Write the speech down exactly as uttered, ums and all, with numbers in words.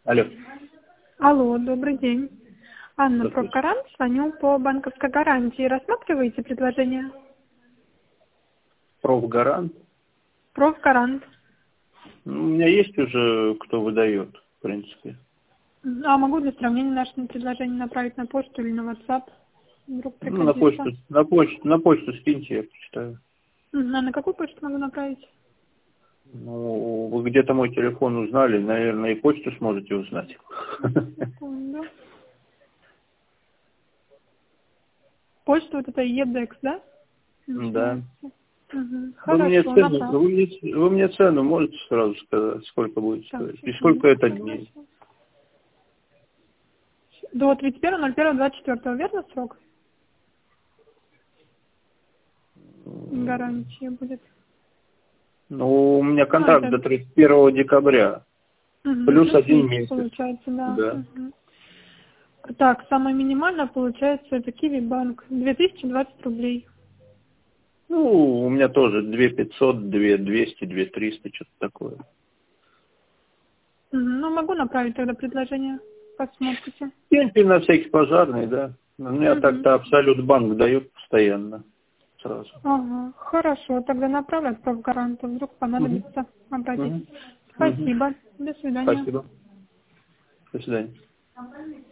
Алло. Алло, добрый день. Анна Здравствуйте. Профгарант, звоню по банковской гарантии. Рассматриваете предложение? Профгарант. Профгарант. Ну, у меня есть уже, кто выдает, в принципе. А могу для сравнения наше предложение направить на почту или на WhatsApp? Вдруг Ну, на пригодится. почту, на почту, на почту скиньте, я почитаю. Мгм. А на какую почту могу направить? Ну, вы где-то мой телефон узнали, наверное, и почту сможете узнать. Секунду. Почта вот это едекс, да? Да. Начинается. Мгм. Вы мне Хорошо, цену, направ. вы мне, вы мне цену можете сразу сказать, сколько будет Так, стоить? И сколько секундочку, это давайте. дней? До тридцать первого ноль первого двадцать четвёртого, верно срок? Гарантия будет. Ну, у меня Ну, контракт это до тридцать первого декабря. мгм, Плюс плюс один месяц месяц. получается, да. Да. Мгм. Так, самое минимальное получается это Киви Банк. две тысячи двадцать рублей. Ну, у меня тоже две пятьсот, две двести, две триста, что-то такое. Мгм, ну, могу направить тогда предложение. Посмотрите. Пенсии на всякий пожарный, да. У меня Мгм. так-то Абсолют банк дает постоянно. Сразу. Ага, хорошо, тогда направлю от профгаранта. Вдруг Мгм. понадобится. Обратитесь. Мгм. Мгм. Спасибо. До свидания. Спасибо. До свидания.